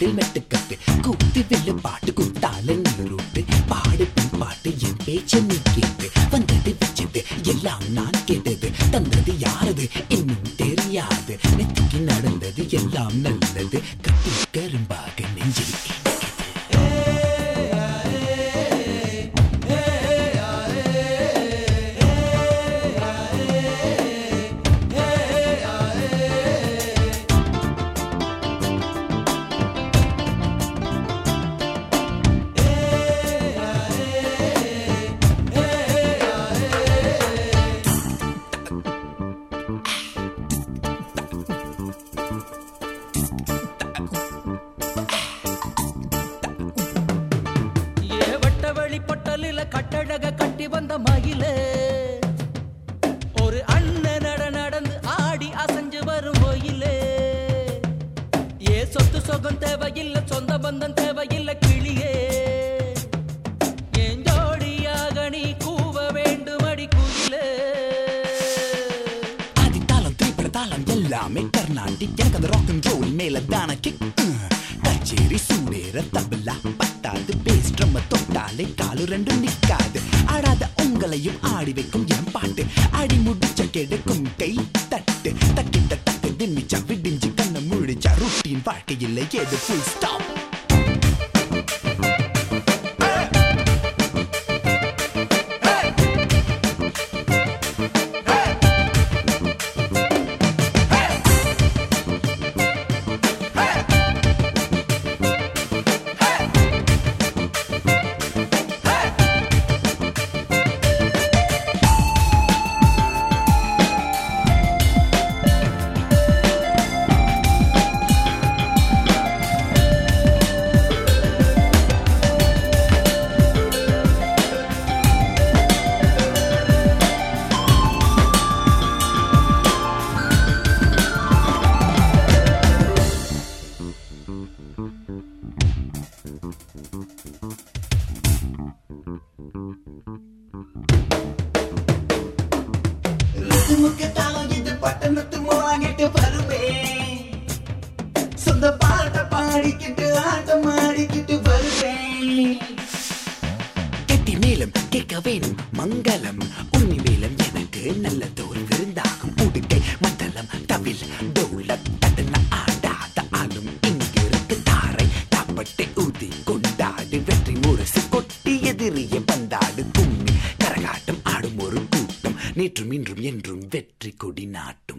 வீட்டில் மெட்டுக்கட்டு கூத்து வெள்ளு பாட்டு கூத்தால நீரூட்டு பாடு பின் பாட்டு என் பேச்ச நீ கேட்டு வந்தது வச்சது எல்லாம் நான் கேட்டது தந்தது யாரது இன்னும் தெரியாது நெத்திக்கு நடந்தது எல்லாம் நல்லது கட்டி கரும்பாக நெஞ்சில் கட்டழக கட்டி வந்த மயிலே ஒரு அண்ணன் நடந்து ஆடி அசைஞ்சு வரும் கோயிலே ஏ சொத்து சொகம் தேவையில்லை சொந்த பந்தம் தேவையில்லை கிளியே என் ஜோடியாக நீ கூவ வேண்டும் அடி குயிலே ஆதித்தாளம் திரைப்பட தாளம் எல்லாமே கர்நாடிக் எனக்கு அந்த ராக் அண்ட் ரோல் மேல தான கிக் கச்சேரி சூடேற தபலா பத்தாது பேஸ் ட்ரம் தொட்டாலே காலு ரெண்டும் நிக்காது ஆடாத உங்களையும் ஆடி வைக்கும் என் பாட்டு அடி முடிச்ச கெடுக்கும் கை தட்டு தக்கிட்ட தட்டு தின்னிச்சா விடிஞ்சு கண்ண முழிச்சா ரொட்டீன் வாழ்க்கையில் ஏது ஃபுல் ஸ்டாப் முக்கத்தாலும் இது பட்டணத்து மோங்கிட்டு வருவேன் சொந்த பாட்ட பாடிக்கிட்டு ஆட்டம் ஆடிக்கிட்டு வருவேன் கெட்டி மேலும் கேட்க வேணும் மங்களம் உன்னி வேலம் எனக்கு நல்ல தோல் விருந்தாகும் உடுக்கை மண்டலம் தவில் டோல தட்டன ஆடாத ஆளும் இங்கிருக்கு தாரை தாப்பட்டை ஊதி கொண்டாடு வெற்றி முரசு கொட்டி எதிரிய பந்தாடு கும்மி கரகாட்டம் ஆடும் ஒரு கூட்டம் நேற்றும் இன்றும் என்றும் வெற்றி கொடி நாட்டும்